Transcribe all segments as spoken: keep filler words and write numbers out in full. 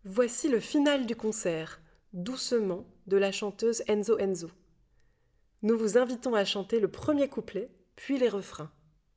Voici le final du concert, Doucement, de la chanteuse Enzo Enzo. Nous vous invitons à chanter le premier couplet, puis les refrains.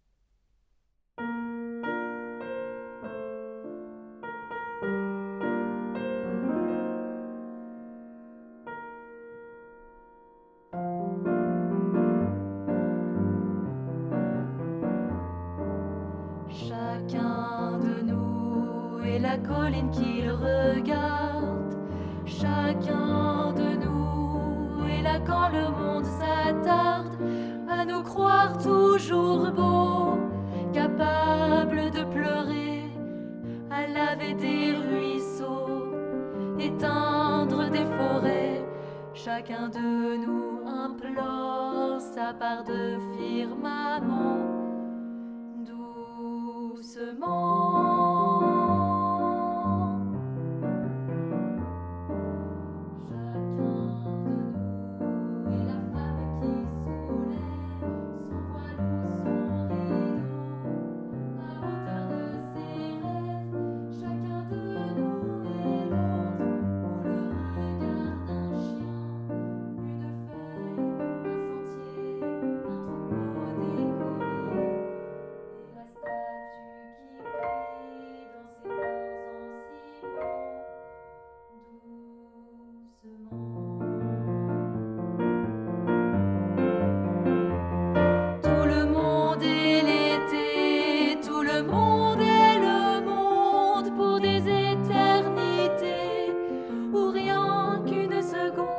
Chacun de nous est la colline qu'il regarde. Chacun de nous est là quand le monde s'attarde à nous croire toujours beaux, capables de pleurer, à laver des ruisseaux, éteindre des forêts. Chacun de nous implore sa part de firmament. Doucement, chacun de nous est la femme qui soulève son voile ou son rideau à hauteur de ses rêves. Chacun de nous est l'autre ou le regard d'un chien, une feuille, un sentier, un troupeau d'écoliers. Et la statue qui prie dans ses mains en ciment, doucement. Tout le monde est l'été, tout le monde est le monde pour des éternités ou rien qu'une seconde.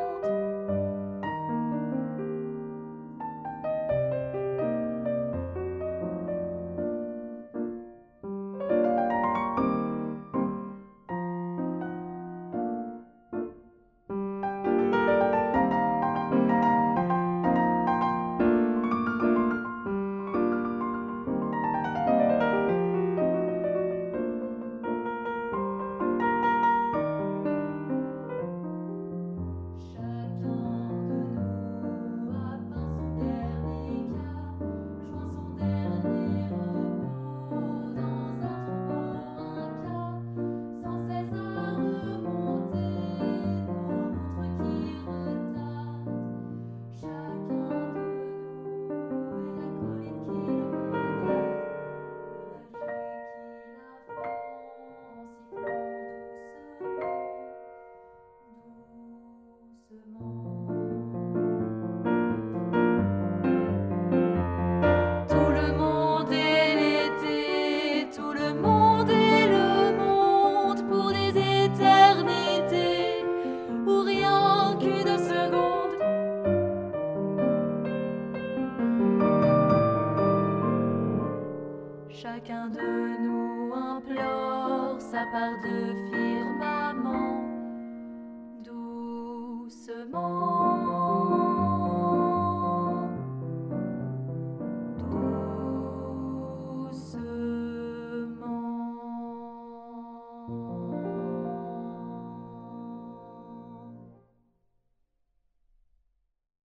Tout le monde est l'été, tout le monde est le monde pour des éternités ou rien qu'une seconde. Chacun de nous implore sa part de firmament, doucement.